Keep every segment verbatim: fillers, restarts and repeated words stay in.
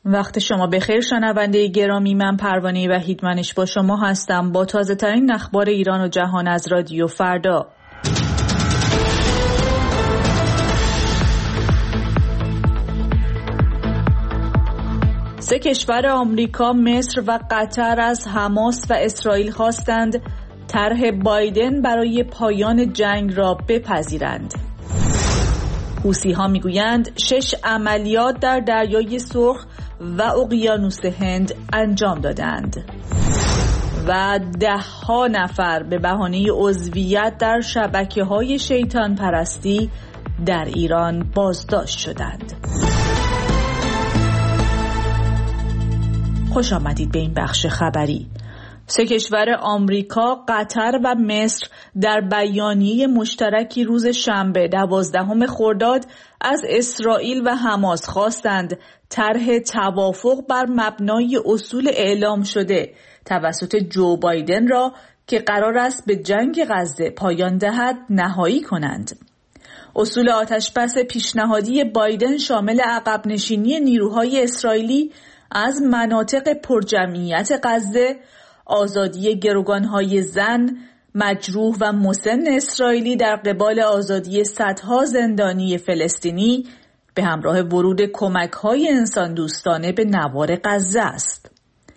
وقت شما بخیر شنونده گرامی، من پروانه وحیدمنش با شما هستم با تازه ترین اخبار ایران و جهان از رادیو فردا. سه کشور آمریکا، مصر و قطر از حماس و اسرائیل خواستند طرح بایدن برای پایان جنگ را بپذیرند. حوثی‌ها میگویند شش عملیات در دریای سرخ و اقیانوس هند انجام دادند و ده ها نفر به بهانه عضویت در شبکه‌های شیطان پرستی در ایران بازداشت شدند. خوش آمدید به این بخش خبری. سه کشور آمریکا، قطر و مصر در بیانیه مشترکی روز شنبه دوازدهم خرداد از اسرائیل و حماس خواستند طرح توافق بر مبنای اصول اعلام شده توسط جو بایدن را که قرار است به جنگ غزه پایان دهد نهایی کنند. اصول آتشبس پیشنهادی بایدن شامل عقب نشینی نیروهای اسرائیلی از مناطق پرجمعیت غزه، آزادی گروگانهای زن، مجروح و مسن اسرائیلی در قبال آزادی صدها زندانی فلسطینی به همراه ورود کمک‌های انسان دوستانه به نوار غزه است.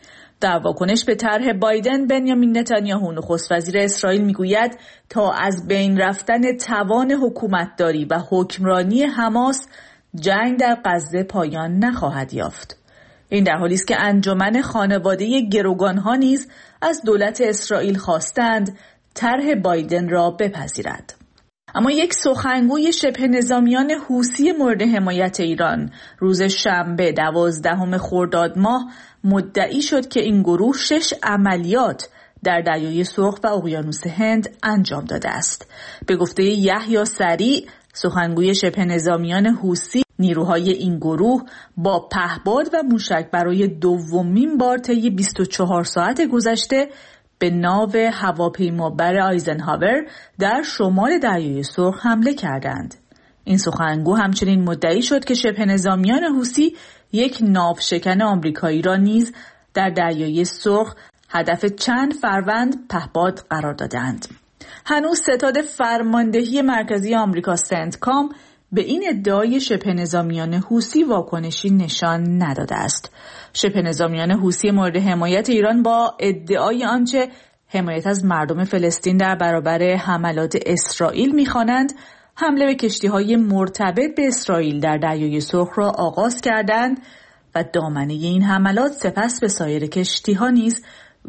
در واکنش به طرح بایدن، بنیامین نتانیاهو نخست وزیر اسرائیل میگوید تا از بین رفتن توان حکومتداری و حکمرانی حماس، جنگ در غزه پایان نخواهد یافت. این در حالی است که انجمن خانواده گروگانها نیز از دولت اسرائیل خواستند طرح بایدن را بپذیرد. اما یک سخنگوی شبه نظامیان حوثی مورد حمایت ایران روز شنبه دوازدهم خرداد ماه مدعی شد که این گروه شش عملیات در دریای سرخ و اقیانوس هند انجام داده است. به گفته یحیی سریع، سخنگوی شبه نظامیان حوثی، نیروهای این گروه با پهپاد و موشک برای دومین بار طی بیست و چهار ساعت گذشته به ناو هواپیمابر آیزنهاور در شمال دریای سرخ حمله کردند. این سخنگو همچنین مدعی شد که شبه نظامیان حوثی یک ناوشکن آمریکایی را نیز در دریای سرخ هدف چند فروند پهپاد قرار دادند. هنوز ستاد فرماندهی مرکزی آمریکا سنتکام به این ادعای شبه نظامیان حوثی واکنشی نشان نداده است. شبه نظامیان حوثی مورد حمایت ایران با ادعای آنچه حمایت از مردم فلسطین در برابر حملات اسرائیل می‌خوانند، حمله به کشتی‌های مرتبط به اسرائیل در دریای سرخ را آغاز کردند و دامنه این حملات سپس به سایر کشتی‌ها نیز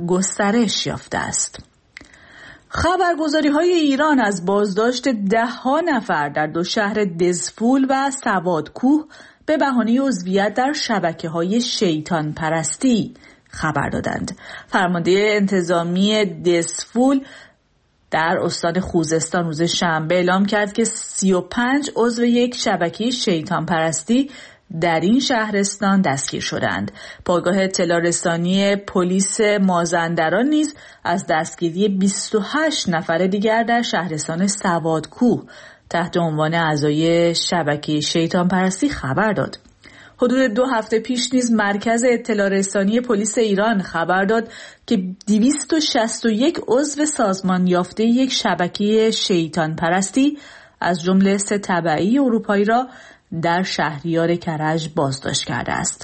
گسترش یافته است. خبرگزاری‌های ایران از بازداشت ده ها نفر در دو شهر دزفول و سوادکوه به بهانه عضویت در شبکه‌های شیطان پرستی خبر دادند. فرمانده انتظامی دزفول در استان خوزستان روز شنبه اعلام کرد که سی و پنج عضو یک شبکه شیطان پرستی در این شهرستان دستگیر شدند. پایگاه اطلاع رسانی پلیس مازندران نیز از دستگیری بیست و هشت نفر دیگر در شهرستان سوادکوه تحت عنوان اعضای شبکه شیطان پرستی خبر داد. حدود دو هفته پیش نیز مرکز اطلاع رسانی پلیس ایران خبر داد که دویست و شصت و یک عضو سازمان یافته یک شبکه شیطان پرستی از جمله سه تبعی اروپایی را در شهریار کرج بازداشت کرده است.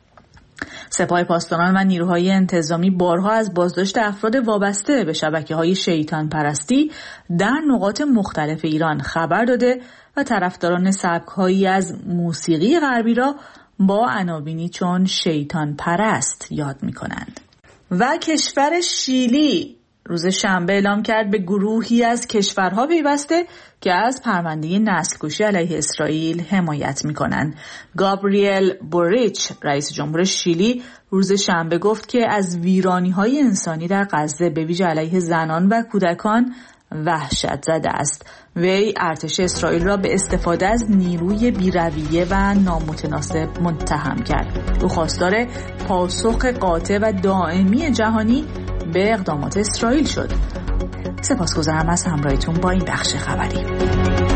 سپاه پاسداران و نیروهای انتظامی بارها از بازداشت افراد وابسته به شبکه‌های شیطان پرستی در نقاط مختلف ایران خبر داده و طرفداران سبک‌هایی از موسیقی غربی را با عناوینی چون شیطان پرست یاد می‌کنند. و کشور شیلی روز شنبه اعلام کرد به گروهی از کشورها پیوسته که از پرونده نسل‌کشی علیه اسرائیل حمایت می‌کنند. گابریل بوریچ، رئیس جمهور شیلی، روز شنبه گفت که از ویرانی‌های انسانی در غزه به ویژه علیه زنان و کودکان وحشت زده است. وی ارتش اسرائیل را به استفاده از نیروی بی‌رویه و نامتناسب متهم کرد. او خواستار پاسخ قاطع و دائمی جهانی به اقدامات اسرائیل شد. سپاسگزارم از همراهیتون با این بخش خبری.